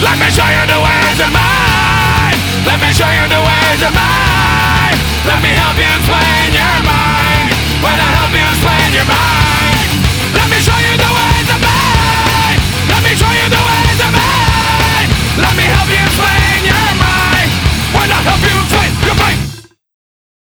Let me show you the ways of mine. Let me show you the ways of mine. Let me help you explain your mind. When I help you explain your mind.